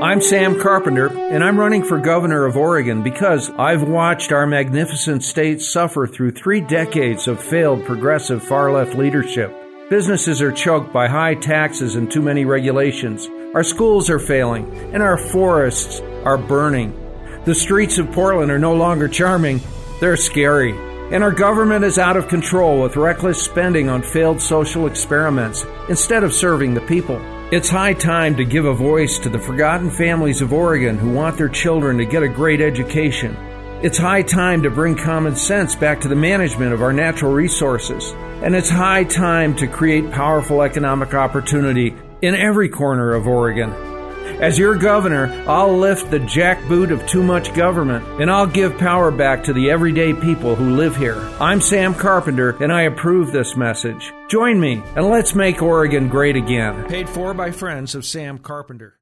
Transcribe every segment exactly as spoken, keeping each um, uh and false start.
I'm Sam Carpenter, and I'm running for governor of Oregon because I've watched our magnificent state suffer through three decades of failed progressive far-left leadership. Businesses are choked by high taxes and too many regulations. Our schools are failing, and our forests are burning. The streets of Portland are no longer charming, they're scary. And our government is out of control with reckless spending on failed social experiments instead of serving the people. It's high time to give a voice to the forgotten families of Oregon who want their children to get a great education. It's high time to bring common sense back to the management of our natural resources. And it's high time to create powerful economic opportunity in every corner of Oregon. As your governor, I'll lift the jackboot of too much government, and I'll give power back to the everyday people who live here. I'm Sam Carpenter, and I approve this message. Join me, and let's make Oregon great again. Paid for by friends of Sam Carpenter.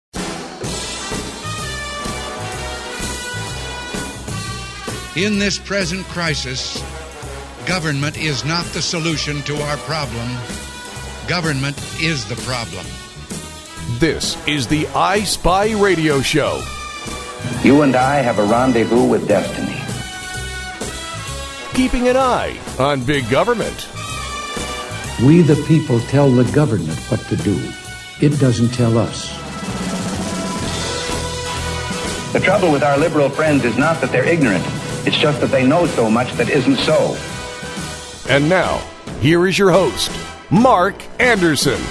In this present crisis, government is not the solution to our problem. Government is the problem. This is the I Spy Radio Show. You and I have a rendezvous with destiny. Keeping an eye on big government. We the people tell the government what to do. It doesn't tell us. The trouble with our liberal friends is not that they're ignorant. It's just that they know so much that isn't so. And now, here is your host, Mark Anderson.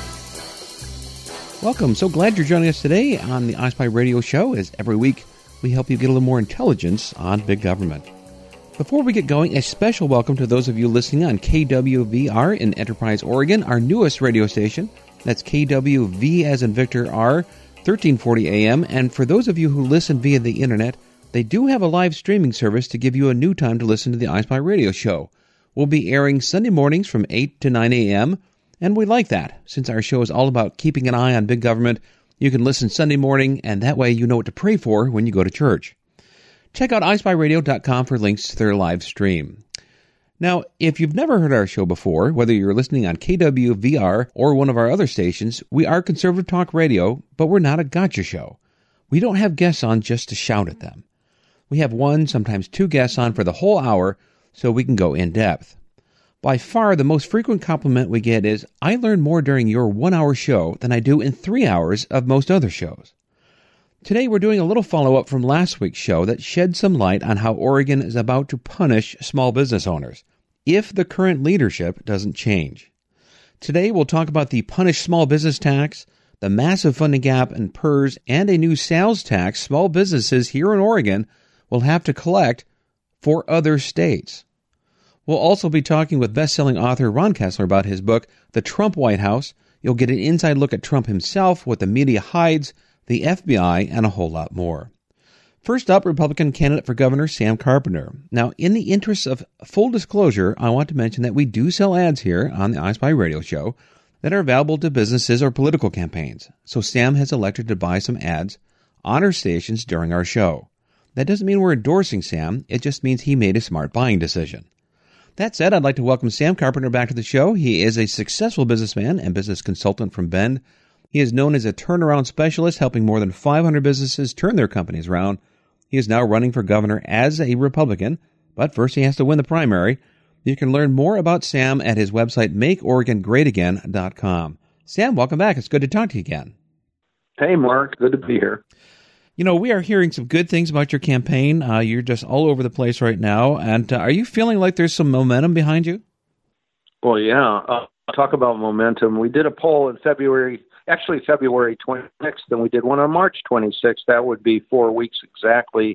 Welcome. So glad you're joining us today on the I Spy Radio Show. As every week, we help you get a little more intelligence on big government. Before we get going, a special welcome to those of you listening on K W V R in Enterprise, Oregon, our newest radio station. That's K W V as in Victor R, thirteen forty A M. And for those of you who listen via the internet, they do have a live streaming service to give you a new time to listen to the I Spy Radio Show. We'll be airing Sunday mornings from eight to nine A M, and we like that. Since our show is all about keeping an eye on big government, you can listen Sunday morning, and that way you know what to pray for when you go to church. Check out i spy radio dot com for links to their live stream. Now, if you've never heard our show before, whether you're listening on K W V R or one of our other stations, we are conservative talk radio, but we're not a gotcha show. We don't have guests on just to shout at them. We have one, sometimes two guests on for the whole hour so we can go in depth. By far, the most frequent compliment we get is, I learn more during your one-hour show than I do in three hours of most other shows. Today, we're doing a little follow-up from last week's show that sheds some light on how Oregon is about to punish small business owners if the current leadership doesn't change. Today, we'll talk about the Punish Small Business Tax, the massive funding gap in P E R S, and a new sales tax small businesses here in Oregon will have to collect for other states. We'll also be talking with best-selling author Ron Kessler about his book, The Trump White House. You'll get an inside look at Trump himself, what the media hides, the F B I, and a whole lot more. First up, Republican candidate for governor Sam Carpenter. Now, in the interest of full disclosure, I want to mention that we do sell ads here on the I Spy Radio Show that are available to businesses or political campaigns. So Sam has elected to buy some ads on our stations during our show. That doesn't mean we're endorsing Sam. It just means he made a smart buying decision. That said, I'd like to welcome Sam Carpenter back to the show. He is a successful businessman and business consultant from Bend. He is known as a turnaround specialist, helping more than five hundred businesses turn their companies around. He is now running for governor as a Republican, but first he has to win the primary. You can learn more about Sam at his website, make oregon great again dot com. Sam, welcome back. It's good to talk to you again. Hey, Mark. Good to be here. You know, we are hearing some good things about your campaign. Uh, you're just all over the place right now. And uh, are you feeling like there's some momentum behind you? Well, yeah. Uh, talk about momentum. We did a poll in February, actually February twenty-sixth, and we did one on March twenty-sixth. That would be four weeks exactly.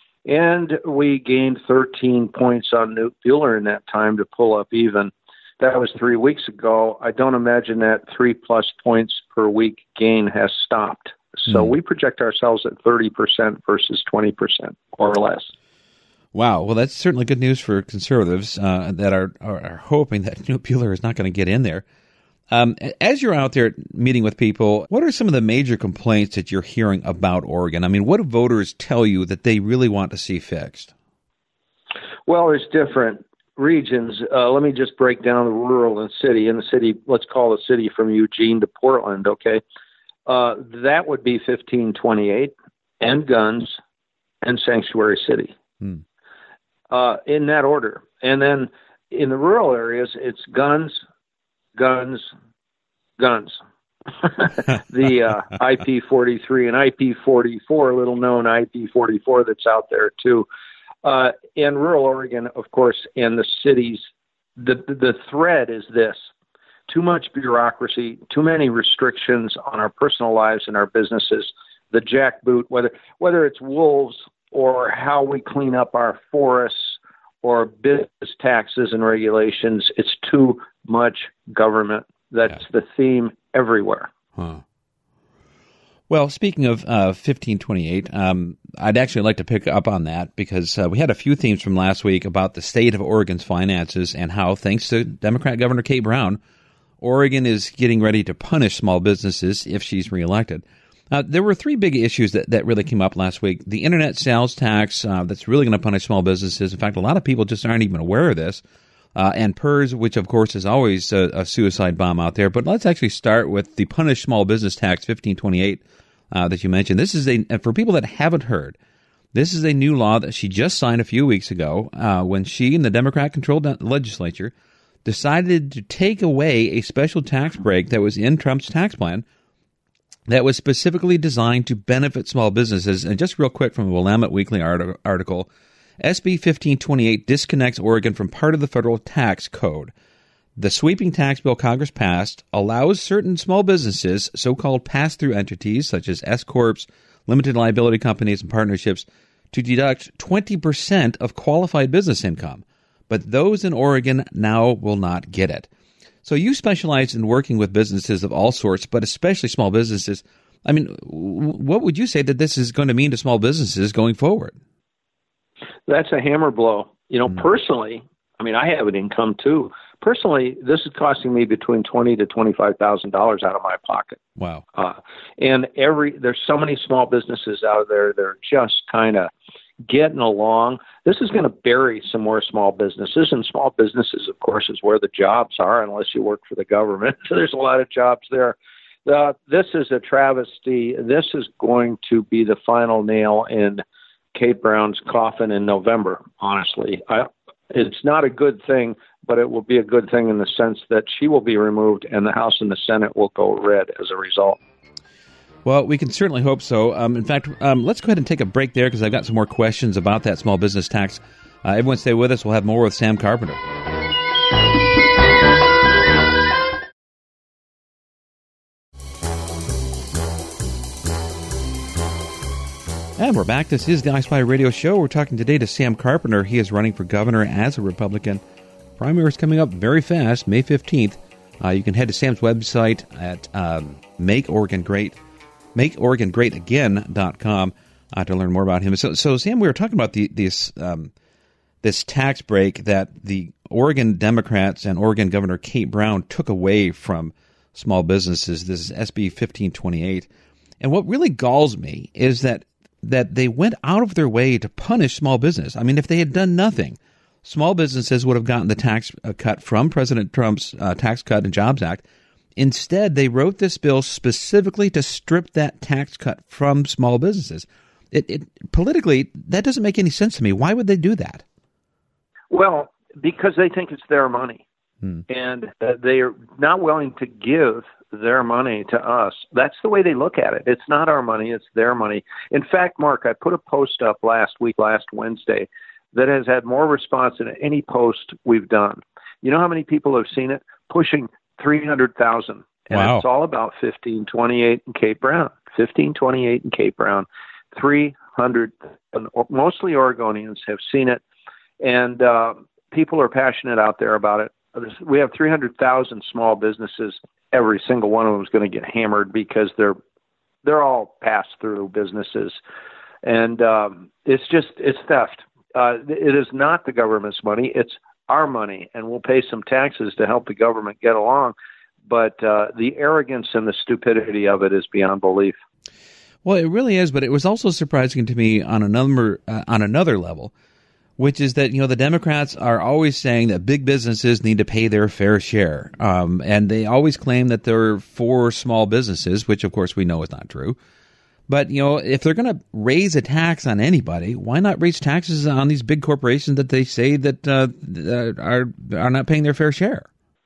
And we gained thirteen points on Newt Buehler in that time to pull up even. That was three weeks ago. I don't imagine that three-plus points per week gain has stopped. So we project ourselves at thirty percent versus twenty percent, more or less. Wow. Well, that's certainly good news for conservatives uh, that are, are, are hoping that Newt Buehler is not going to get in there. Um, as you're out there meeting with people, what are some of the major complaints that you're hearing about Oregon? I mean, what do voters tell you that they really want to see fixed? Well, there's different regions. Uh, let me just break down the rural and city. In the city, let's call the city from Eugene to Portland, okay? Uh, that would be fifteen twenty-eight and guns and Sanctuary City hmm. uh, in that order. And then in the rural areas, it's guns, guns, guns. the uh, I P forty-three and I P forty-four, little known I P forty-four that's out there too. Uh, in rural Oregon, of course, and the cities, the the thread is this: too much bureaucracy, too many restrictions on our personal lives and our businesses. The jackboot, whether whether it's wolves or how we clean up our forests or business taxes and regulations, it's too much government. That's yeah. the theme everywhere. Huh. Well, speaking of uh, fifteen twenty-eight, um, I'd actually like to pick up on that because uh, we had a few themes from last week about the state of Oregon's finances and how, thanks to Democrat Governor Kate Brown, Oregon is getting ready to punish small businesses if she's reelected. Uh, there were three big issues that, that really came up last week. The internet sales tax, uh, that's really going to punish small businesses. In fact, a lot of people just aren't even aware of this. Uh, and P E R S, which of course is always a, a suicide bomb out there. But let's actually start with the punish small business tax fifteen twenty-eight uh, that you mentioned. This is a, for people that haven't heard, this is a new law that she just signed a few weeks ago uh, when she and the Democrat-controlled legislature decided to take away a special tax break that was in Trump's tax plan that was specifically designed to benefit small businesses. And just real quick from the Willamette Weekly article, S B fifteen twenty-eight disconnects Oregon from part of the federal tax code. The sweeping tax bill Congress passed allows certain small businesses, so-called pass-through entities such as S-corps, limited liability companies, and partnerships, to deduct twenty percent of qualified business income. But those in Oregon now will not get it. So you specialize in working with businesses of all sorts, but especially small businesses. I mean, what would you say that this is going to mean to small businesses going forward? That's a hammer blow. You know, mm. personally, I mean, I have an income too. Personally, this is costing me between twenty to twenty-five thousand dollars out of my pocket. Wow! Uh, and every there's so many small businesses out there that are just kind of getting along. This is going to bury some more small businesses, and small businesses, of course, is where the jobs are, unless you work for the government. So there's a lot of jobs there. Uh, this is a travesty. This is going to be the final nail in Kate Brown's coffin in November, honestly. I, it's not a good thing, but it will be a good thing in the sense that she will be removed and the House and the Senate will go red as a result. Well, we can certainly hope so. Um, in fact, um, let's go ahead and take a break there because I've got some more questions about that small business tax. Uh, everyone stay with us. We'll have more with Sam Carpenter. And we're back. This is the I Spy Radio Show. We're talking today to Sam Carpenter. He is running for governor as a Republican. Primary is coming up very fast, May fifteenth. Uh, you can head to Sam's website at um, Make Oregon Great, make oregon great again dot com uh, to learn more about him. So, so Sam, we were talking about the, this um, this tax break that the Oregon Democrats and Oregon Governor Kate Brown took away from small businesses. This is S B fifteen twenty-eight. And what really galls me is that that they went out of their way to punish small business. I mean, if they had done nothing, small businesses would have gotten the tax cut from President Trump's uh, Tax Cut and Jobs Act. Instead, they wrote this bill specifically to strip that tax cut from small businesses. It, it politically, that doesn't make any sense to me. Why would they do that? Well, because they think it's their money. Hmm. And uh, they are not willing to give their money to us. That's the way they look at it. It's not our money, it's their money. In fact, Mark, I put a post up last week, last Wednesday, that has had more response than any post we've done. You know how many people have seen it? Pushing three hundred thousand. And wow. It's all about fifteen twenty-eight and Kate Brown. fifteen twenty-eight and Kate Brown. three hundred, mostly Oregonians have seen it, and uh, people are passionate out there about it. We have three hundred thousand small businesses. Every single one of them is going to get hammered because they're they're all pass-through businesses, and um, it's just it's theft. Uh, it is not the government's money; it's our money, and we'll pay some taxes to help the government get along. But uh, the arrogance and the stupidity of it is beyond belief. Well, it really is. But it was also surprising to me on another uh, on another level which is that, you know, the Democrats are always saying that big businesses need to pay their fair share. Um, and they always claim that they're for small businesses, which, of course, we know is not true. But, you know, if they're going to raise a tax on anybody, why not raise taxes on these big corporations that they say that uh, are are not paying their fair share?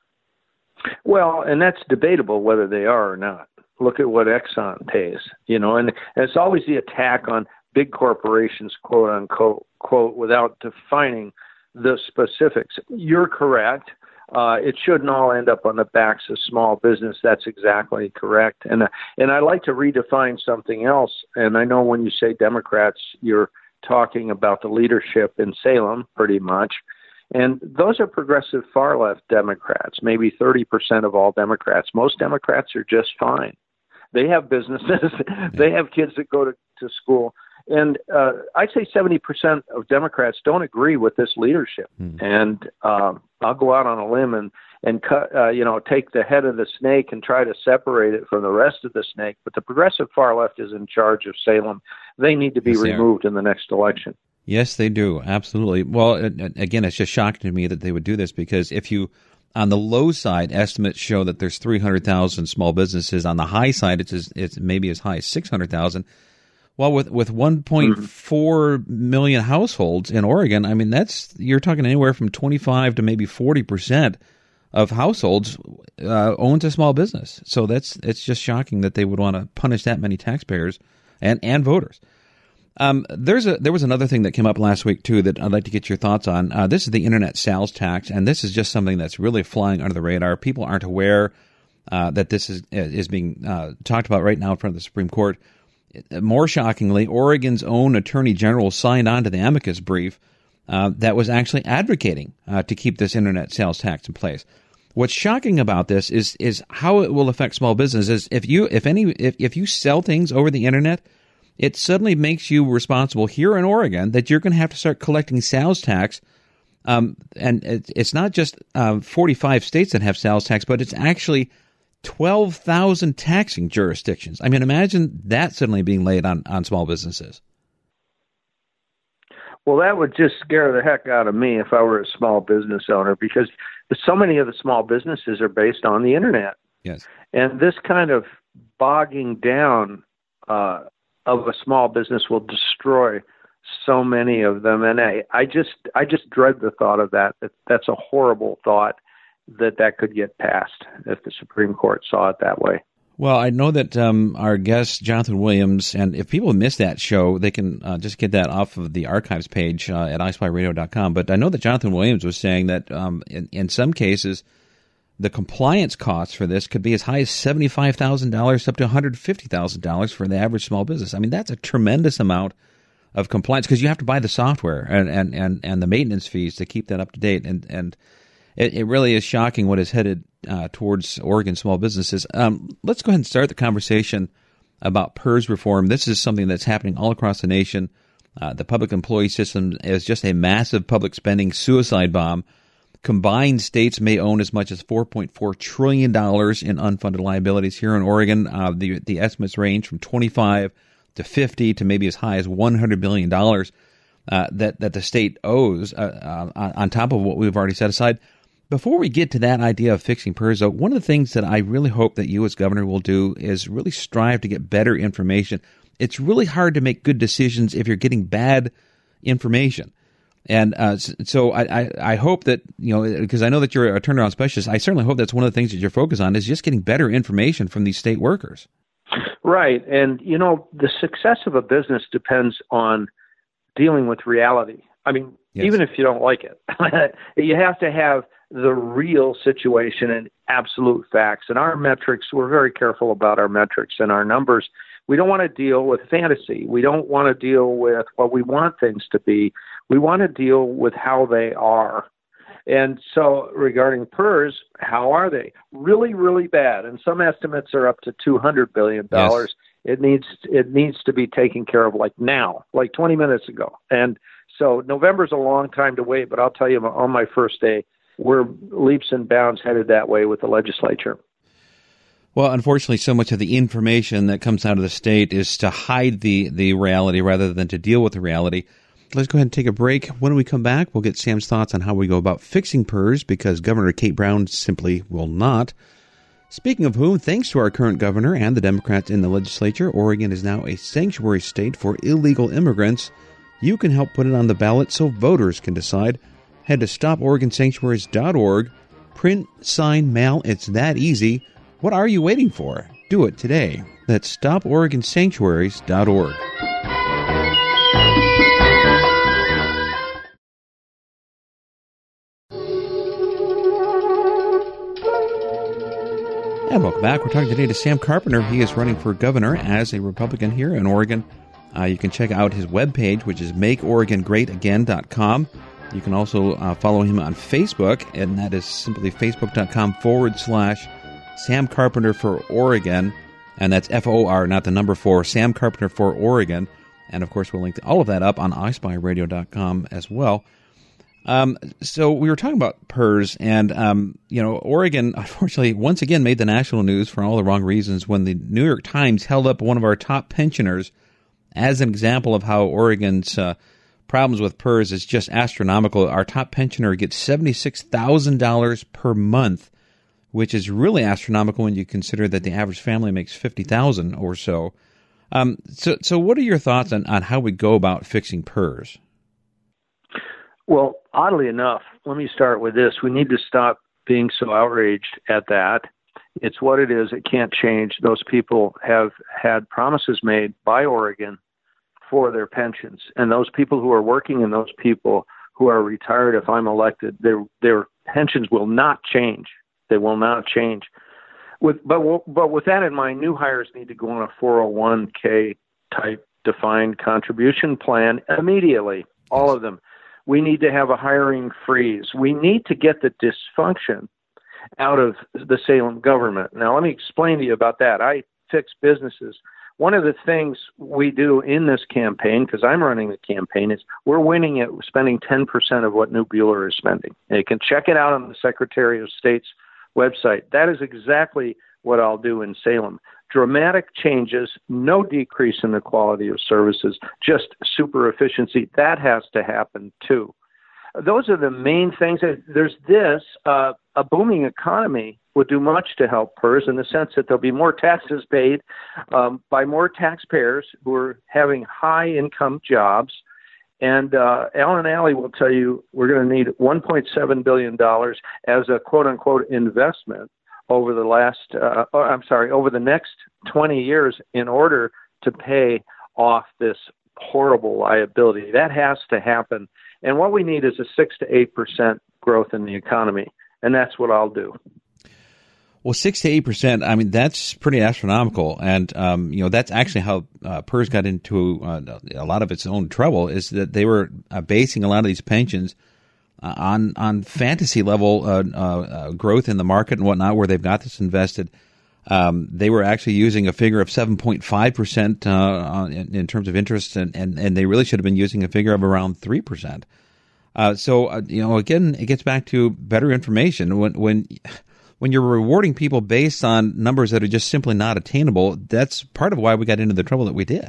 Well, and that's debatable whether they are or not. Look at what Exxon pays, you know, and, and it's always the attack on big corporations, quote unquote, quote, without defining the specifics. You're correct. Uh, it shouldn't all end up on the backs of small business. That's exactly correct. And uh, and I like to redefine something else. And I know when you say Democrats, you're talking about the leadership in Salem, pretty much. And those are progressive far-left Democrats, maybe thirty percent of all Democrats. Most Democrats are just fine. They have businesses. They have kids that go to, to school. And uh, I'd say seventy percent of Democrats don't agree with this leadership. Hmm. And uh, I'll go out on a limb and, and cut, uh, you know, take the head of the snake and try to separate it from the rest of the snake. But the progressive far-left is in charge of Salem. They need to be yes, removed in the next election. Yes, they do. Absolutely. Well, again, it's just shocking to me that they would do this, because if you, on the low side, estimates show that there's three hundred thousand small businesses. On the high side, it's as, it's maybe as high as six hundred thousand. Well, with with one point four mm-hmm. million households in Oregon, I mean, that's, you're talking anywhere from twenty-five to maybe forty percent of households uh, owns a small business. So that's it's just shocking that they would want to punish that many taxpayers and and voters. Um, there's a there was another thing that came up last week too that I'd like to get your thoughts on. Uh, this is the internet sales tax, and this is just something that's really flying under the radar. People aren't aware uh, that this is is being uh, talked about right now in front of the Supreme Court. More shockingly, Oregon's own Attorney General signed on to the amicus brief uh, that was actually advocating uh, to keep this internet sales tax in place. What's shocking about this is is how it will affect small businesses. If you if any if, if you sell things over the internet, it suddenly makes you responsible here in Oregon that you're going to have to start collecting sales tax. Um, and it, it's not just uh, forty-five states that have sales tax, but it's actually twelve thousand taxing jurisdictions. I mean, imagine that suddenly being laid on, on small businesses. Well, that would just scare the heck out of me if I were a small business owner, because so many of the small businesses are based on the internet. Yes. And this kind of bogging down uh, of a small business will destroy so many of them. And I, I just I just dread the thought of that. that. That's a horrible thought that that could get passed if the Supreme Court saw it that way. Well, I know that um, our guest, Jonathan Williams, and if people missed that show, they can uh, just get that off of the archives page uh, at i spy radio dot com. But I know that Jonathan Williams was saying that um, in, in some cases, the compliance costs for this could be as high as seventy-five thousand dollars up to one hundred fifty thousand dollars for the average small business. I mean, that's a tremendous amount of compliance, because you have to buy the software and, and, and, and the maintenance fees to keep that up to date. And, and it, it really is shocking what is headed uh, towards Oregon small businesses. Um, let's go ahead and start the conversation about PERS reform. This is something that's happening all across the nation. Uh, the public employee system is just a massive public spending suicide bomb. Combined states may own as much as four point four trillion dollars in unfunded liabilities. Here in Oregon, uh, the the estimates range from twenty-five to fifty to maybe as high as one hundred billion dollars uh, that, that the state owes uh, uh, on top of what we've already set aside. Before we get to that idea of fixing PERS, though, one of the things that I really hope that you as governor will do is really strive to get better information. It's really hard to make good decisions if you're getting bad information. And uh, so I, I, I hope that, you know, because I know that you're a turnaround specialist, I certainly hope that's one of the things that you're focused on is just getting better information from these state workers. Right. And, you know, the success of a business depends on dealing with reality. I mean, yes. Even if you don't like it, you have to have the real situation and absolute facts. And our metrics, we're very careful about our metrics and our numbers. We don't want to deal with fantasy. We don't want to deal with what we want things to be. We want to deal with how they are. And so regarding PERS, how are they? Really, really bad. And some estimates are up to two hundred billion dollars. Yes. It needs it needs to be taken care of like now, like twenty minutes ago. And so November's a long time to wait, but I'll tell you on my first day, we're leaps and bounds headed that way with the legislature. Well, unfortunately, so much of the information that comes out of the state is to hide the, the reality rather than to deal with the reality. Let's go ahead and take a break. When we come back, we'll get Sam's thoughts on how we go about fixing P E R S, because Governor Kate Brown simply will not. Speaking of whom, thanks to our current governor and the Democrats in the legislature, Oregon is now a sanctuary state for illegal immigrants. You can help put it on the ballot so voters can decide. Head to stop oregon sanctuaries dot org. Print, sign, mail. It's that easy. What are you waiting for? Do it today. That's stop oregon sanctuaries dot org. And welcome back. We're talking today to Sam Carpenter. He is running for governor as a Republican here in Oregon. Uh, you can check out his webpage, which is make oregon great again dot com. You can also uh, follow him on Facebook, and that is simply facebook.com forward slash Sam Carpenter for Oregon. And that's F O R, not the number four, Sam Carpenter for Oregon. And, of course, we'll link to all of that up on i spy radio dot com as well. Um, so we were talking about P E R S, and, um, you know, Oregon, unfortunately, once again made the national news for all the wrong reasons when the New York Times held up one of our top pensioners as an example of how Oregon's uh, problems with P E R S is just astronomical. Our top pensioner gets seventy-six thousand dollars per month, which is really astronomical when you consider that the average family makes fifty thousand dollars or so. Um, so. So what are your thoughts on, on how we go about fixing P E R S? Well, oddly enough, let me start with this. We need to stop being so outraged at that. It's what it is. It can't change. Those people have had promises made by Oregon for their pensions. And those people who are working and those people who are retired, if I'm elected, their their pensions will not change. They will not change. With but but with that in mind, new hires need to go on a four oh one k type defined contribution plan immediately. All of them. We need to have a hiring freeze. We need to get the dysfunction out of the Salem government. Now, let me explain to you about that. I fix businesses. One of the things we do in this campaign, because I'm running the campaign, is we're winning it spending ten percent of what New Buehler is spending. And you can check it out on the Secretary of State's website. That is exactly what I'll do in Salem. Dramatic changes, no decrease in the quality of services, just super efficiency. That has to happen too. Those are the main things. There's this, uh, a booming economy would do much to help P E R S in the sense that there'll be more taxes paid um, by more taxpayers who are having high income jobs. And uh, Alan Alley will tell you we're going to need one point seven billion dollars as a quote unquote investment over the last, uh, oh, I'm sorry, over the next twenty years in order to pay off this horrible liability. That has to happen. And what we need is a six to eight percent growth in the economy. And that's what I'll do. Well, six to eight percent, I mean, that's pretty astronomical. And, um, you know, that's actually how uh, P E R S got into uh, a lot of its own trouble, is that they were uh, basing a lot of these pensions Uh, on on fantasy level uh, uh, uh, growth in the market and whatnot, where they've got this invested. Um, they were actually using a figure of seven point five percent uh, in, in terms of interest, and, and, and they really should have been using a figure of around three percent. Uh, so, uh, you know, again, it gets back to better information. When when when you're rewarding people based on numbers that are just simply not attainable, that's part of why we got into the trouble that we did.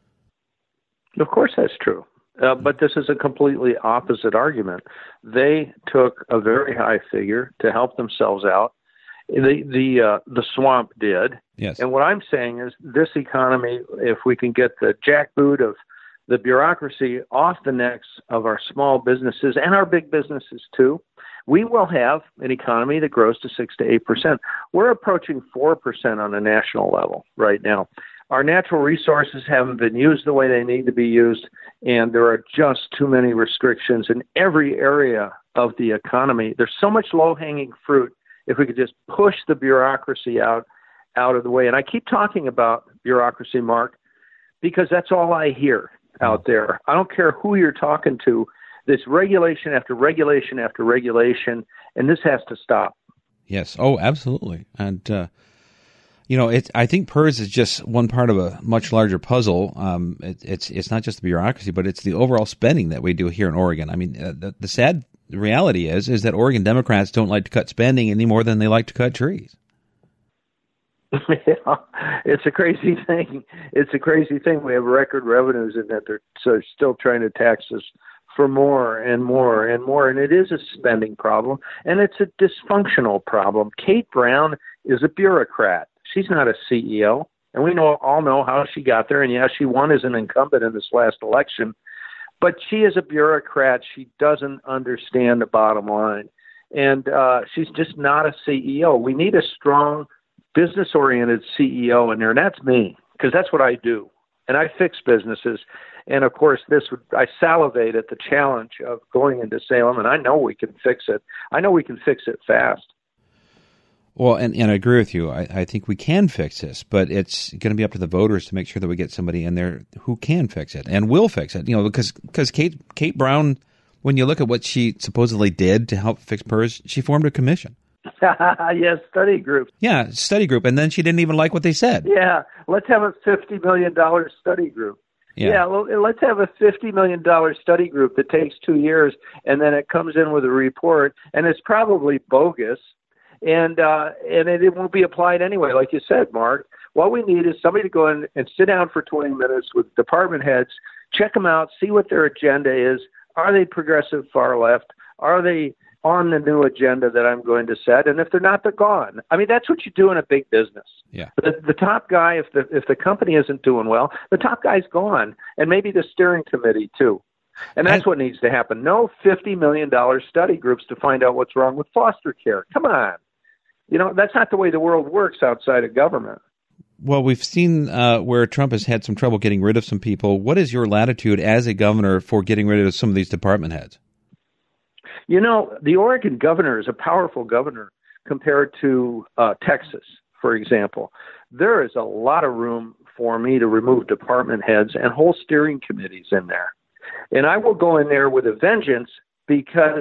Of course that's true. Uh, but this is a completely opposite argument. They took a very high figure to help themselves out. The the uh, the swamp did. Yes. And what I'm saying is this economy, if we can get the jackboot of the bureaucracy off the necks of our small businesses and our big businesses too, we will have an economy that grows to six to eight percent. We're approaching four percent on a national level right now. Our natural resources haven't been used the way they need to be used, and there are just too many restrictions in every area of the economy. There's so much low-hanging fruit if we could just push the bureaucracy out, out of the way. And I keep talking about bureaucracy, Mark, because that's all I hear out there. I don't care who you're talking to. There's regulation after regulation after regulation, and this has to stop. Yes. Oh, absolutely. And, uh, You know, it, I think P E R S is just one part of a much larger puzzle. Um, it, it's it's not just the bureaucracy, but it's the overall spending that we do here in Oregon. I mean, uh, the, the sad reality is is that Oregon Democrats don't like to cut spending any more than they like to cut trees. Yeah, it's a crazy thing. It's a crazy thing. We have record revenues, and that they're so still trying to tax us for more and more and more. And it is a spending problem, and it's a dysfunctional problem. Kate Brown is a bureaucrat. She's not a C E O, and we know all know how she got there. And yeah, she won as an incumbent in this last election, but she is a bureaucrat. She doesn't understand the bottom line, and uh, she's just not a C E O. We need a strong business-oriented C E O in there, and that's me, because that's what I do. And I fix businesses. And, of course, this would, I salivate at the challenge of going into Salem, and I know we can fix it. I know we can fix it fast. Well, and, and I agree with you. I, I think we can fix this, but it's going to be up to the voters to make sure that we get somebody in there who can fix it and will fix it. You know, because because Kate Kate Brown, when you look at what she supposedly did to help fix P E R S, she formed a commission. Yes, study group. Yeah, study group, and then she didn't even like what they said. Yeah, let's have a fifty million dollars study group. Yeah. yeah, well, let's have a fifty million dollars study group that takes two years, and then it comes in with a report, and it's probably bogus, and uh, and it, it won't be applied anyway, like you said, Mark. What we need is somebody to go in and sit down for twenty minutes with department heads, check them out, see what their agenda is. Are they progressive far left? Are they on the new agenda that I'm going to set? And if they're not, they're gone. I mean, that's what you do in a big business. Yeah. The, the top guy, if the if the company isn't doing well, the top guy's gone, and maybe the steering committee too. And that's what needs to happen. No fifty million dollars study groups to find out what's wrong with foster care. Come on. You know, that's not the way the world works outside of government. Well, we've seen uh, where Trump has had some trouble getting rid of some people. What is your latitude as a governor for getting rid of some of these department heads? You know, the Oregon governor is a powerful governor compared to uh, Texas, for example. There is a lot of room for me to remove department heads and whole steering committees in there. And I will go in there with a vengeance, because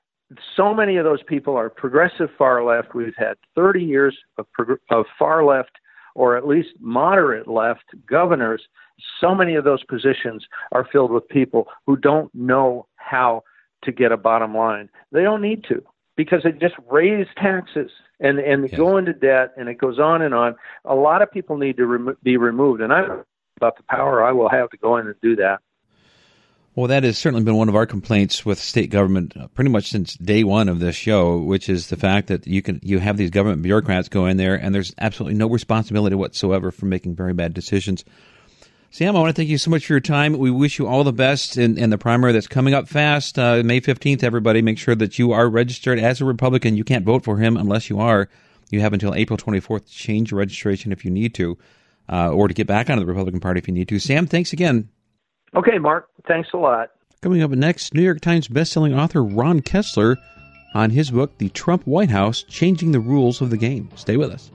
so many of those people are progressive far left. We've had thirty years of, prog- of far left, or at least moderate left governors. So many of those positions are filled with people who don't know how to get a bottom line. They don't need to, because they just raise taxes and, and yes. go into debt, and it goes on and on. A lot of people need to rem- be removed, and I don't know about the power I will have to go in and do that. Well, that has certainly been one of our complaints with state government uh, pretty much since day one of this show, which is the fact that you can you have these government bureaucrats go in there, and there's absolutely no responsibility whatsoever for making very bad decisions. Sam, I want to thank you so much for your time. We wish you all the best in, in the primary that's coming up fast, uh, May fifteenth, everybody. Make sure that you are registered as a Republican. You can't vote for him unless you are. You have until April twenty-fourth to change your registration if you need to, uh, or to get back onto the Republican Party if you need to. Sam, thanks again. Okay, Mark. Thanks a lot. Coming up next, New York Times bestselling author Ron Kessler on his book, The Trump White House, Changing the Rules of the Game. Stay with us.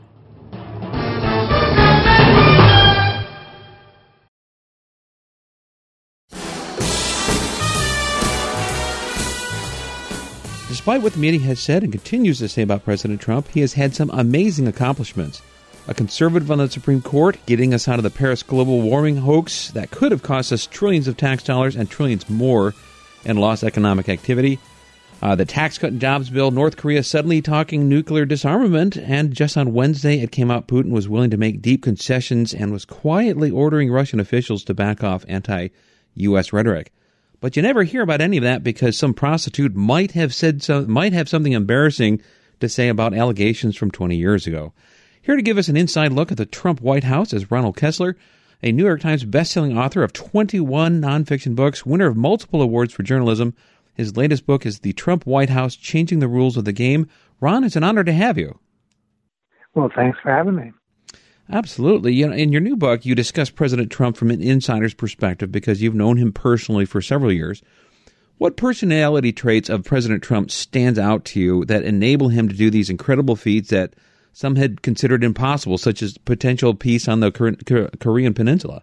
Despite what the media has said and continues to say about President Trump, he has had some amazing accomplishments. A conservative on the Supreme Court, getting us out of the Paris global warming hoax that could have cost us trillions of tax dollars and trillions more in lost economic activity. Uh, the tax cut and jobs bill, North Korea suddenly talking nuclear disarmament, and just on Wednesday it came out Putin was willing to make deep concessions and was quietly ordering Russian officials to back off anti-U S rhetoric. But you never hear about any of that because some prostitute might have said so, might have something embarrassing to say about allegations from twenty years ago. Here to give us an inside look at the Trump White House is Ronald Kessler, a New York Times bestselling author of twenty-one nonfiction books, winner of multiple awards for journalism. His latest book is The Trump White House, Changing the Rules of the Game. Ron, it's an honor to have you. Well, thanks for having me. Absolutely. You know, in your new book, you discuss President Trump from an insider's perspective because you've known him personally for several years. What personality traits of President Trump stands out to you that enable him to do these incredible feats that some had considered impossible, such as potential peace on the Korean Peninsula?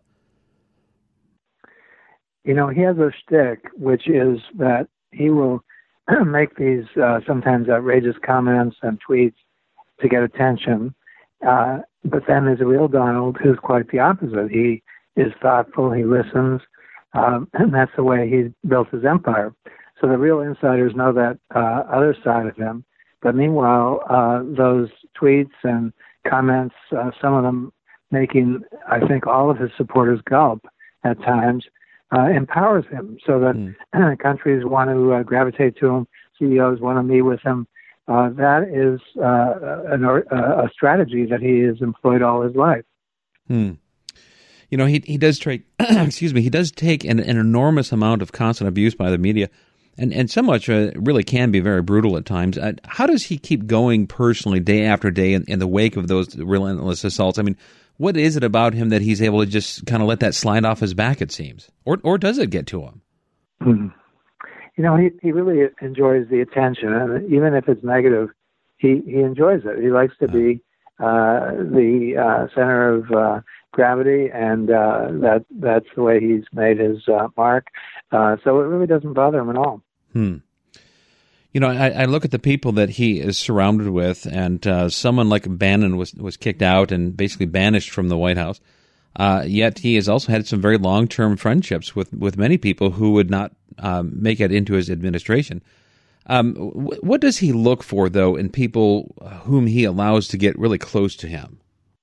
You know, he has a shtick, which is that he will make these uh, sometimes outrageous comments and tweets to get attention. Uh, but then there's a real Donald who's quite the opposite. He is thoughtful, he listens, um, and that's the way he built his empire. So the real insiders know that uh, other side of him. But meanwhile, uh, those tweets and comments, uh, some of them making, I think, all of his supporters gulp at times, uh, empowers him so that mm. countries want to uh, gravitate to him, C E Os want to meet with him. Uh, that is uh, an, uh, a strategy that he has employed all his life. Hmm. You know, he he does take, excuse me, he does take an, an enormous amount of constant abuse by the media, and, and so much uh, really can be very brutal at times. Uh, how does he keep going personally day after day in, in the wake of those relentless assaults? I mean, what is it about him that he's able to just kind of let that slide off his back, it seems? Or or does it get to him? Mm-hmm. You know, he, he really enjoys the attention, and even if it's negative, he, he enjoys it. He likes to be uh, the uh, center of uh, gravity, and uh, that that's the way he's made his uh, mark. Uh, so it really doesn't bother him at all. Hmm. You know, I, I look at the people that he is surrounded with, and uh, someone like Bannon was, was kicked out and basically banished from the White House. Uh, yet he has also had some very long-term friendships with, with many people who would not um, make it into his administration. Um, w- what does he look for, though, in people whom he allows to get really close to him?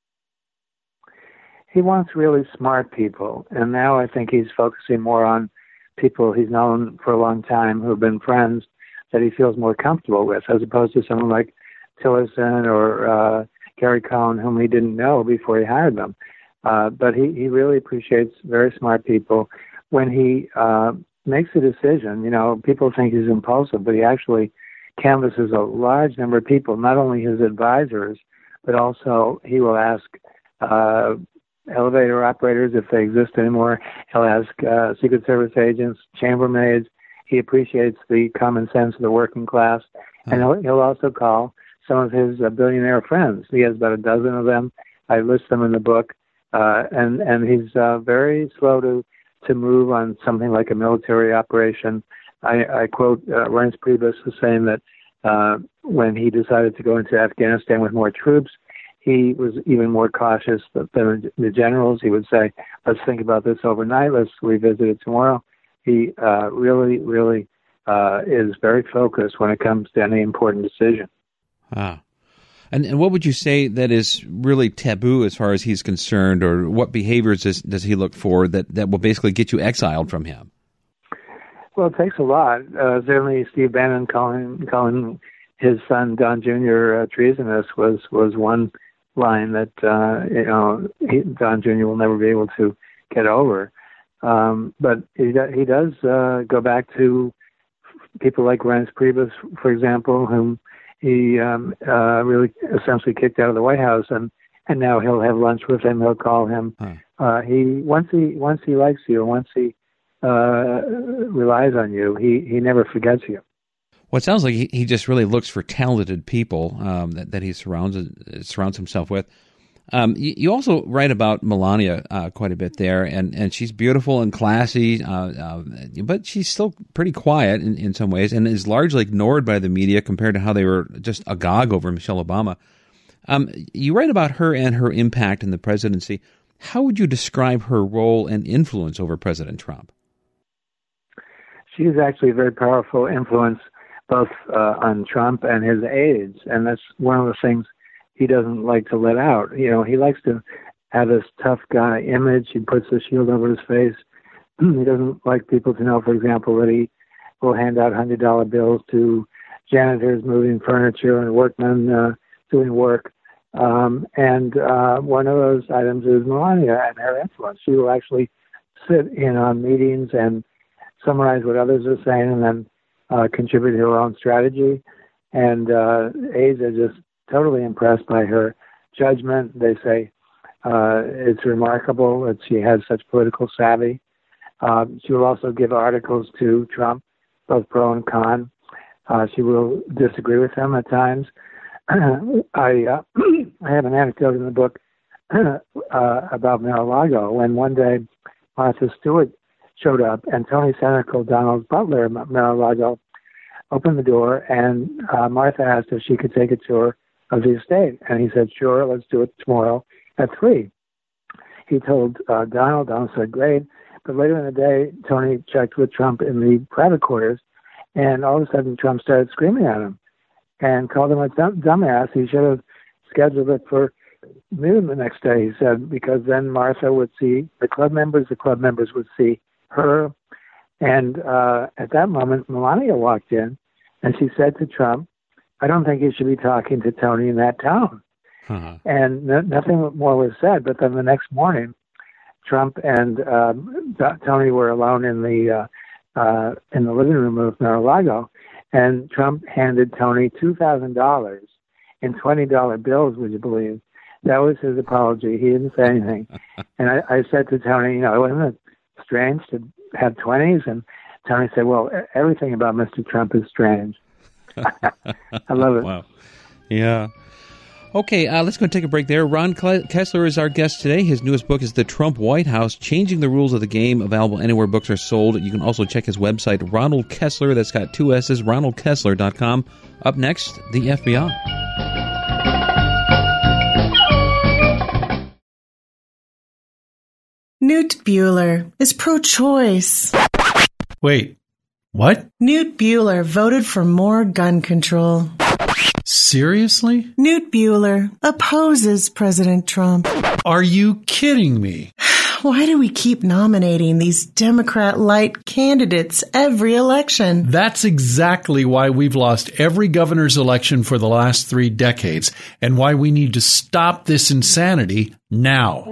He wants really smart people, and now I think he's focusing more on people he's known for a long time who have been friends that he feels more comfortable with, as opposed to someone like Tillerson or uh, Gary Cohn, whom he didn't know before he hired them. Uh, but he, he really appreciates very smart people. When he uh, makes a decision, you know, people think he's impulsive, but he actually canvasses a large number of people, not only his advisors, but also he will ask uh, elevator operators, if they exist anymore. He'll ask uh, Secret Service agents, chambermaids. He appreciates the common sense of the working class. Mm-hmm. And he'll, he'll also call some of his uh, billionaire friends. He has about a dozen of them. I list them in the book. Uh, and, and he's uh, very slow to, to move on something like a military operation. I, I quote uh, Reince Priebus was saying that uh, when he decided to go into Afghanistan with more troops, he was even more cautious than the generals. He would say, let's think about this overnight. Let's revisit it tomorrow. He uh, really, really uh, is very focused when it comes to any important decision. Ah. And, and what would you say that is really taboo as far as he's concerned, or what behaviors does, does he look for that, that will basically get you exiled from him? Well, it takes a lot. Uh, certainly Steve Bannon calling, calling his son Don Junior uh, treasonous was, was one line that uh, you know he, Don Junior will never be able to get over. Um, but he, he does uh, go back to people like Reince Priebus, for example, whom he um, uh, really essentially kicked out of the White House, and, and now he'll have lunch with him. He'll call him. Huh. Uh, he once he once he likes you, once he uh, relies on you, he, he never forgets you. Well, it sounds like he, he just really looks for talented people um, that, that he surrounds surrounds himself with. Um, you, you also write about Melania uh, quite a bit there, and, and she's beautiful and classy, uh, uh, but she's still pretty quiet in, in some ways, and is largely ignored by the media compared to how they were just agog over Michelle Obama. Um, you write about her and her impact in the presidency. How would you describe her role and influence over President Trump? She is actually a very powerful influence both uh, on Trump and his aides, and that's one of the things he doesn't like to let out. You know, he likes to have this tough guy image. He puts a shield over his face. He doesn't like people to know, for example, that he will hand out one hundred dollar bills to janitors moving furniture and workmen uh, doing work. Um, and uh, one of those items is Melania and her influence. She will actually sit in on meetings and summarize what others are saying, and then uh, contribute her own strategy. And uh, aides are just totally impressed by her judgment. They say uh, it's remarkable that she has such political savvy. Um, she will also give articles to Trump, both pro and con. Uh, she will disagree with him at times. I uh, I have an anecdote in the book uh, about Mar-a-Lago, when one day Martha Stewart showed up, and Tony Senecal, Donald's butler at Mar-a-Lago, opened the door, and uh, Martha asked if she could take a tour of the estate. And he said, sure, let's do it tomorrow at three. He told uh, Donald, Donald said, great. But later in the day, Tony checked with Trump in the private quarters, and all of a sudden Trump started screaming at him and called him a dumb, dumbass. He should have scheduled it for noon the next day, he said, because then Martha would see the club members, the club members would see her. And uh, at that moment, Melania walked in, and she said to Trump, I don't think you should be talking to Tony in that tone. Uh-huh. And no, nothing more was said. But then the next morning, Trump and um, Tony were alone in the uh, uh, in the living room of Mar-a-Lago, and Trump handed Tony two thousand dollars in twenty dollar bills, would you believe? That was his apology. He didn't say anything. And I, I said to Tony, you know, wasn't it strange to have twenties? And Tony said, well, everything about Mister Trump is strange. I love it. Wow. Yeah. Okay, uh, let's go and take a break there. Ron Kessler is our guest today. His newest book is The Trump White House, Changing the Rules of the Game, available anywhere books are sold. You can also check his website, Ronald Kessler, that's got two S's, ronald kessler dot com. Up next, the F B I. Newt Buehler is pro-choice. Wait, what? Newt Buehler voted for more gun control. Seriously? Newt Buehler opposes President Trump. Are you kidding me? Why do we keep nominating these Democrat-light candidates every election? That's exactly why we've lost every governor's election for the last three decades, and why we need to stop this insanity now.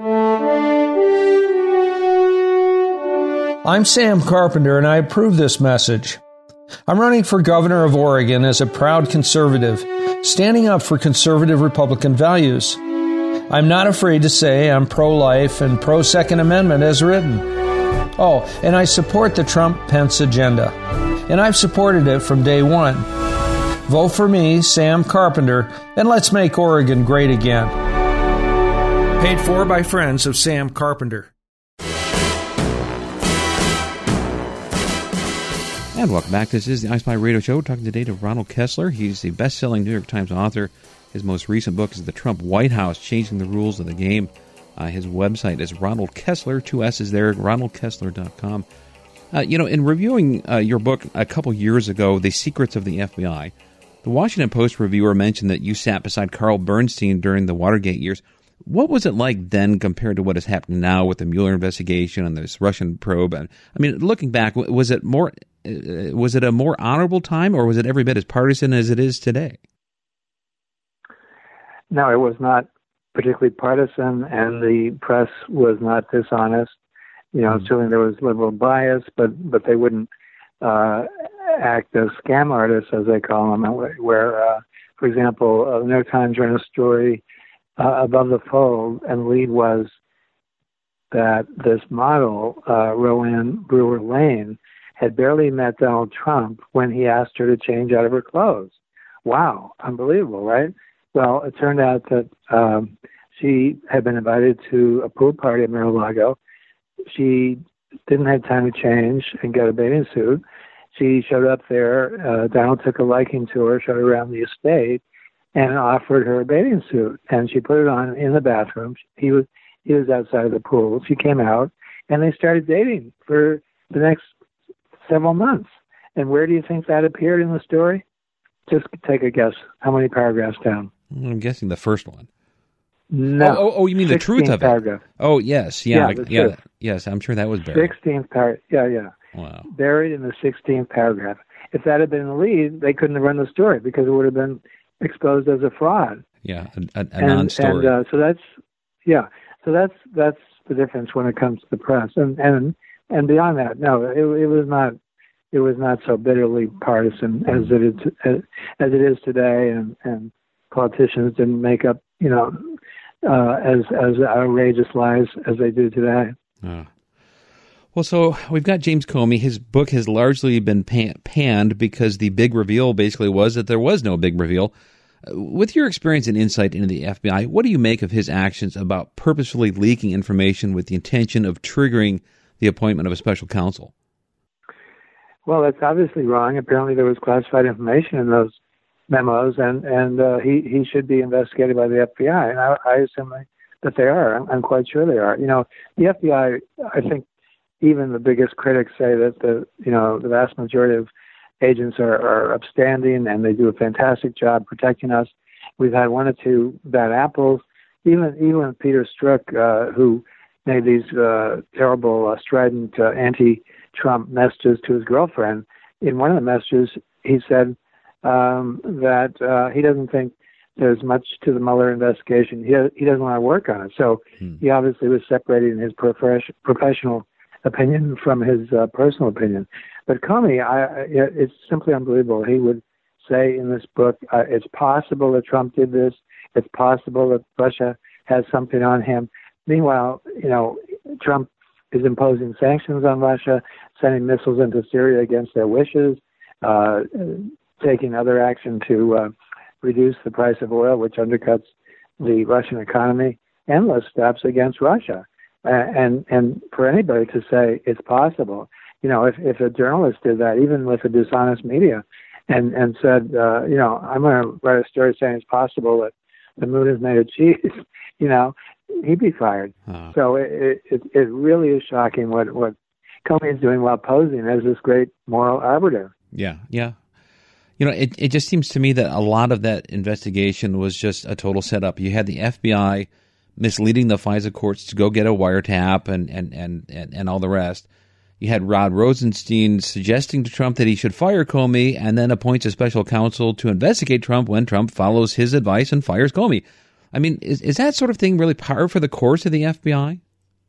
I'm Sam Carpenter, and I approve this message. I'm running for governor of Oregon as a proud conservative, standing up for conservative Republican values. I'm not afraid to say I'm pro-life and pro-Second Amendment as written. Oh, and I support the Trump-Pence agenda, and I've supported it from day one. Vote for me, Sam Carpenter, and let's make Oregon great again. Paid for by friends of Sam Carpenter. And welcome back. This is the iSpy Radio Show. We're talking today to Ronald Kessler. He's the best-selling New York Times author. His most recent book is The Trump White House, Changing the Rules of the Game. Uh, his website is Ronald Kessler, two S's there, ronald kessler dot com. Uh, you know, in reviewing uh, your book a couple years ago, The Secrets of the F B I, the Washington Post reviewer mentioned that you sat beside Carl Bernstein during the Watergate years. What was it like then compared to what has happened now with the Mueller investigation and this Russian probe? I mean, looking back, was it more... Uh, was it a more honorable time, or was it every bit as partisan as it is today? No, it was not particularly partisan, and the press was not dishonest. You know, mm-hmm. Certainly there was liberal bias, but but they wouldn't uh, act as scam artists, as they call them, where, uh, for example, uh, the New York Times ran a story uh, above the fold, and the lead was that this model, uh, Roanne Brewer Lane, had barely met Donald Trump when he asked her to change out of her clothes. Wow, unbelievable, right? Well, it turned out that um, she had been invited to a pool party at Mar-a-Lago. She didn't have time to change and get a bathing suit. She showed up there. Uh, Donald took a liking to her, showed her around the estate, and offered her a bathing suit. And she put it on in the bathroom. He was he was outside of the pool. She came out, and they started dating for the next several months. And where do you think that appeared in the story? Just take a guess. How many paragraphs down? I'm guessing the first one. No. Oh, oh, oh you mean the truth of paragraph. it? Oh, yes. Yeah, yeah, yeah yes, I'm sure that was buried. sixteenth paragraph. Yeah, yeah. Wow. Buried in the sixteenth paragraph. If that had been the lead, they couldn't have run the story because it would have been exposed as a fraud. Yeah, a, a, a and, non-story. And uh, so that's, yeah, so that's that's the difference when it comes to the press. And and and beyond that, no, it, it was not. It was not so bitterly partisan as it is as, as it is today, and, and politicians didn't make up, you know, uh, as as outrageous lies as they do today. Uh. Well, so we've got James Comey. His book has largely been pan- panned because the big reveal basically was that there was no big reveal. With your experience and insight into the F B I, what do you make of his actions about purposefully leaking information with the intention of triggering the appointment of a special counsel? Well, that's obviously wrong. Apparently there was classified information in those memos, and, and uh, he, he should be investigated by the F B I. And I, I assume that they are. I'm, I'm quite sure they are. You know, the F B I, I think even the biggest critics say that the, you know, the vast majority of agents are, are upstanding, and they do a fantastic job protecting us. We've had one or two bad apples, even even Peter Strzok, uh, who made these uh, terrible, uh, strident uh, anti-Trump messages to his girlfriend, in one of the messages he said um, that uh, he doesn't think there's much to the Mueller investigation. He he doesn't want to work on it. So hmm. he obviously was separating his prof- professional opinion from his uh, personal opinion. But Comey, I, it's simply unbelievable. He would say in this book, uh, it's possible that Trump did this. It's possible that Russia has something on him. Meanwhile, you know, Trump is imposing sanctions on Russia, sending missiles into Syria against their wishes, uh, taking other action to uh, reduce the price of oil, which undercuts the Russian economy, endless steps against Russia. Uh, and and for anybody to say it's possible, you know, if, if a journalist did that, even with a dishonest media, and, and said, uh, you know, I'm going to write a story saying it's possible that the moon is made of cheese, you know, he'd be fired. Huh. So it, it it really is shocking what, what Comey is doing while posing as this great moral arbiter. Yeah, yeah. You know, it, it just seems to me that a lot of that investigation was just a total setup. You had the F B I misleading the FISA courts to go get a wiretap and, and, and, and, and all the rest. You had Rod Rosenstein suggesting to Trump that he should fire Comey and then appoints a special counsel to investigate Trump when Trump follows his advice and fires Comey. I mean, is, is that sort of thing really par for the course of the F B I?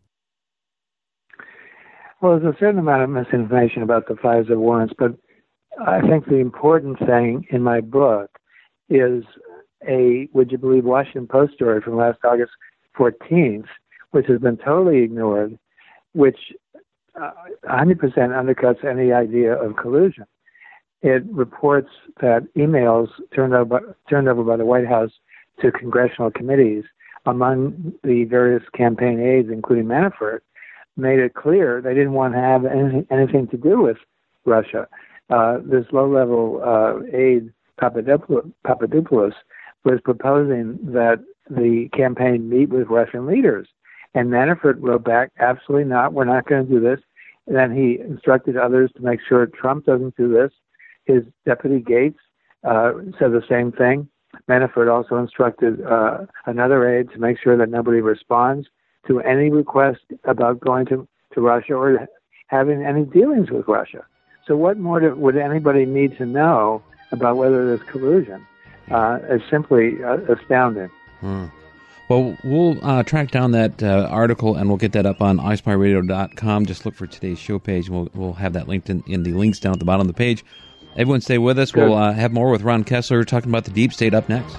Well, there's a certain amount of misinformation about the FISA warrants, but I think the important thing in my book is a, would you believe, Washington Post story from last August fourteenth, which has been totally ignored, which uh, one hundred percent undercuts any idea of collusion. It reports that emails turned over, turned over by the White House to congressional committees among the various campaign aides, including Manafort, made it clear they didn't want to have anything, anything to do with Russia. Uh, this low-level uh, aide, Papadopoulos, Papadopoulos, was proposing that the campaign meet with Russian leaders. And Manafort wrote back, absolutely not, we're not going to do this. And then he instructed others to make sure Trump doesn't do this. His deputy Gates uh, said the same thing. Manafort also instructed uh, another aide to make sure that nobody responds to any request about going to, to Russia or having any dealings with Russia. So what more do, would anybody need to know about whether there's collusion? Uh, it's simply uh, astounding. Hmm. Well, we'll uh, track down that uh, article and we'll get that up on i spy radio dot com. Just look for today's show page. We'll we'll have that linked in, in the links down at the bottom of the page. Everyone stay with us. Good. We'll uh, have more with Ron Kessler talking about the deep state up next.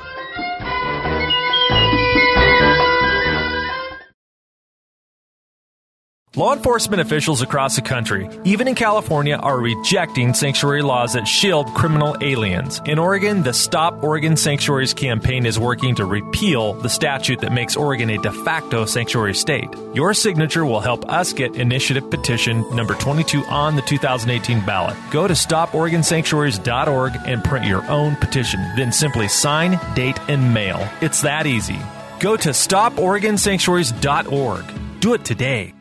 Law enforcement officials across the country, even in California, are rejecting sanctuary laws that shield criminal aliens. In Oregon, the Stop Oregon Sanctuaries campaign is working to repeal the statute that makes Oregon a de facto sanctuary state. Your signature will help us get initiative petition number twenty-two on the two thousand eighteen ballot. Go to stop oregon sanctuaries dot org and print your own petition. Then simply sign, date, and mail. It's that easy. Go to stop oregon sanctuaries dot org. Do it today.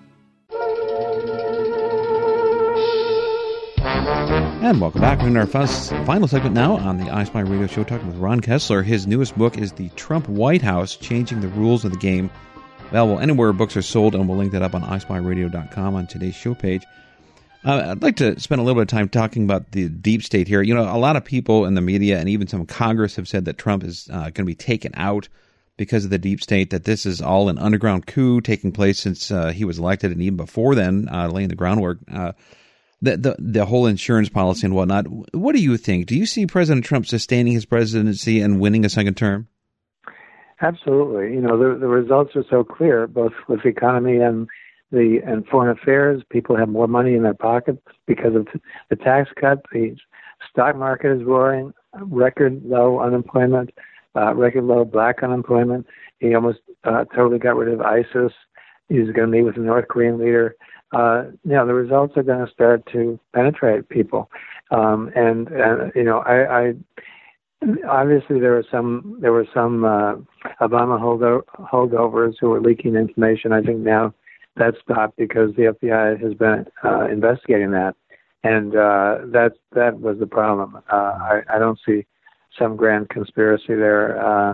And welcome back. We're in our first, final segment now on the I Spy Radio Show, talking with Ron Kessler. His newest book is The Trump White House, Changing the Rules of the Game. Available anywhere books are sold, and we'll link that up on i spy radio dot com on today's show page. Uh, I'd like to spend a little bit of time talking about the deep state here. You know, a lot of people in the media and even some Congress have said that Trump is uh, going to be taken out because of the deep state, that this is all an underground coup taking place since uh, he was elected and even before then, uh, laying the groundwork. Uh, The, the the whole insurance policy and whatnot. What do you think? Do you see President Trump sustaining his presidency and winning a second term? Absolutely. You know, the the results are so clear, both with the economy and the and foreign affairs. People have more money in their pockets because of the tax cut. The stock market is roaring. Record low unemployment. Uh, record low black unemployment. He almost uh, totally got rid of ISIS. He's going to meet with the North Korean leader. Uh, you know, the results are going to start to penetrate people. Um, and, and, you know, I, I, obviously there were some, there were some, uh, Obama holdo- holdovers who were leaking information. I think now that's stopped because the F B I has been, uh, investigating that. And, uh, that, that was the problem. Uh, I, I don't see some grand conspiracy there. Uh,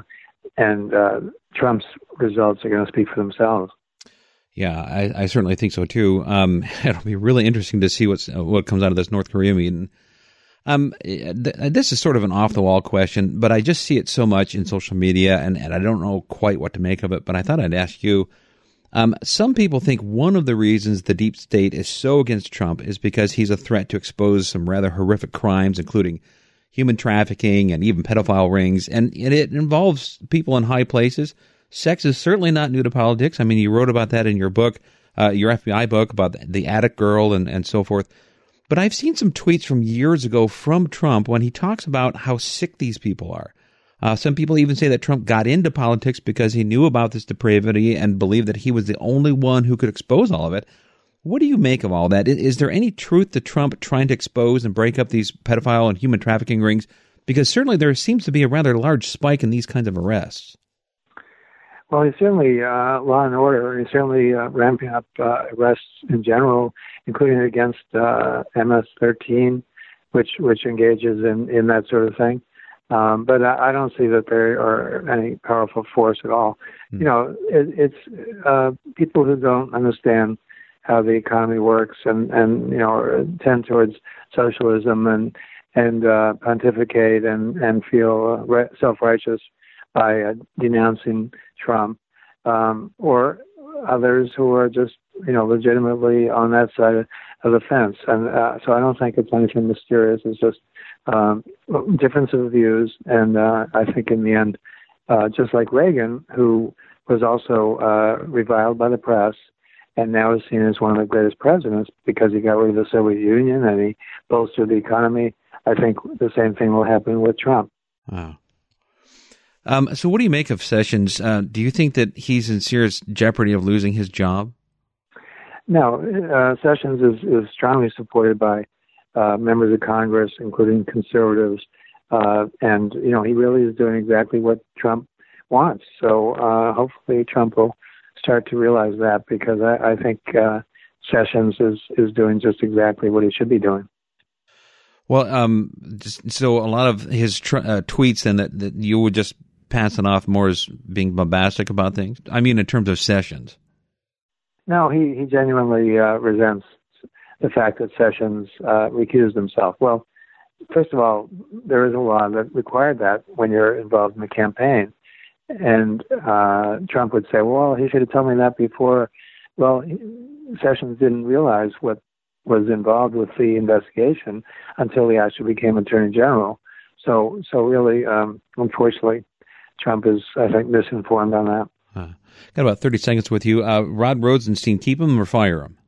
and uh, Trump's results are going to speak for themselves. Yeah, I, I certainly think so too. Um, it'll be really interesting to see what's what comes out of this North Korea meeting. Um, th- this is sort of an off-the-wall question, but I just see it so much in social media, and, and I don't know quite what to make of it. But I thought I'd ask you. Um, some people think one of the reasons the deep state is so against Trump is because he's a threat to expose some rather horrific crimes, including human trafficking and even pedophile rings, and, and it involves people in high places. Sex is certainly not new to politics. I mean, you wrote about that in your book, uh, your F B I book, about the attic girl and, and so forth. But I've seen some tweets from years ago from Trump when he talks about how sick these people are. Uh, some people even say that Trump got into politics because he knew about this depravity and believed that he was the only one who could expose all of it. What do you make of all that? Is there any truth to Trump trying to expose and break up these pedophile and human trafficking rings? Because certainly there seems to be a rather large spike in these kinds of arrests. Well, he's certainly uh, law and order. He's certainly uh, ramping up uh, arrests in general, including against uh, M S thirteen, which which engages in, in that sort of thing. Um, but I, I don't see that there are any powerful force at all. Mm. You know, it, it's uh, people who don't understand how the economy works and, and you know, tend towards socialism and and uh, pontificate and, and feel uh, self-righteous by uh, denouncing Trump, um, or others who are just, you know, legitimately on that side of, of the fence. And uh, so I don't think it's anything mysterious. It's just um, difference of views. And uh, I think in the end, uh, just like Reagan, who was also uh, reviled by the press and now is seen as one of the greatest presidents because he got rid of the Soviet Union and he bolstered the economy, I think the same thing will happen with Trump. Wow. Um, so what do you make of Sessions? Uh, do you think that he's in serious jeopardy of losing his job? No, uh, Sessions is, is strongly supported by uh, members of Congress, including conservatives, uh, and you know he really is doing exactly what Trump wants. So uh, hopefully Trump will start to realize that, because I, I think uh, Sessions is, is doing just exactly what he should be doing. Well, um, so a lot of his tr- uh, tweets then that, that you would just pass it off more as being bombastic about things? I mean, in terms of Sessions. No, he, he genuinely uh, resents the fact that Sessions uh, recused himself. Well, first of all, there is a law that required that when you're involved in the campaign. And uh, Trump would say, well, he should have told me that before. Well, Sessions didn't realize what was involved with the investigation until he actually became Attorney General. So, so really, um, unfortunately, Trump is, I think, misinformed on that. Uh, got about thirty seconds with you. Uh, Rod Rosenstein, keep him or fire him?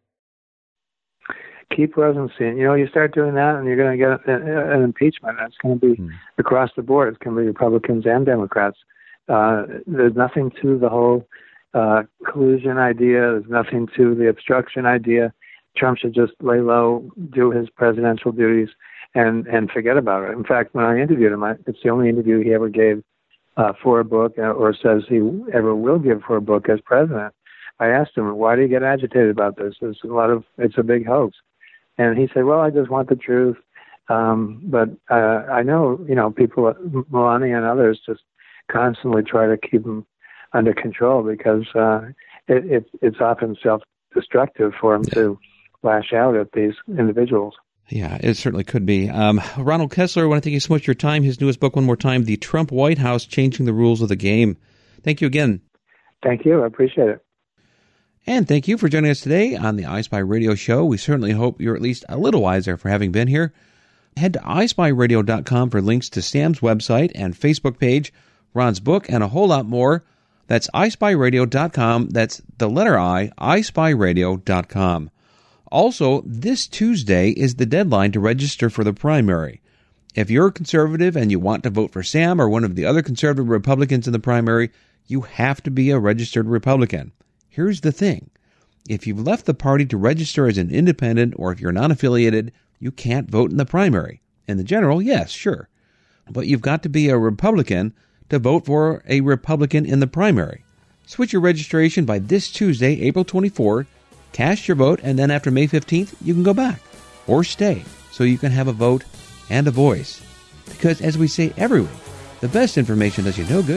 Keep Rosenstein. You know, you start doing that and you're going to get an, an impeachment. It's going to be hmm. across the board. It's going to be Republicans and Democrats. Uh, there's nothing to the whole uh, collusion idea. There's nothing to the obstruction idea. Trump should just lay low, do his presidential duties, and, and forget about it. In fact, when I interviewed him, I, it's the only interview he ever gave uh, for a book, or says he ever will give for a book as president. I asked him, why do you get agitated about this? There's a lot of, it's a big hoax. And he said, well, I just want the truth. Um, but uh, I know, you know, people, Melania and others, just constantly try to keep him under control because uh, it, it, it's often self-destructive for him yeah. to lash out at these individuals. Yeah, it certainly could be. Um, Ronald Kessler, I want to thank you so much for your time. His newest book, one more time, The Trump White House, Changing the Rules of the Game. Thank you again. Thank you. I appreciate it. And thank you for joining us today on the iSpy Radio Show. We certainly hope you're at least a little wiser for having been here. Head to i spy radio dot com for links to Sam's website and Facebook page, Ron's book, and a whole lot more. That's i spy radio dot com. That's the letter I, i spy radio dot com. Also, this Tuesday is the deadline to register for the primary. If you're a conservative and you want to vote for Sam or one of the other conservative Republicans in the primary, you have to be a registered Republican. Here's the thing. If you've left the party to register as an independent, or if you're not affiliated, you can't vote in the primary. In the general, yes, sure. But you've got to be a Republican to vote for a Republican in the primary. Switch your registration by this Tuesday, April twenty-fourth. Cast your vote, and then after May fifteenth, you can go back or stay so you can have a vote and a voice. Because as we say every week, the best information does you no good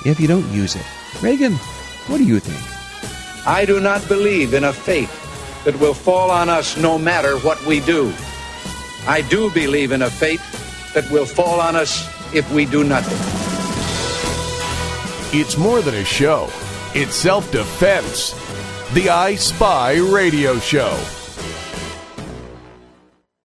if you don't use it. Reagan, what do you think? I do not believe in a fate that will fall on us no matter what we do. I do believe in a fate that will fall on us if we do nothing. It's more than a show. It's self-defense. The I Spy Radio Show.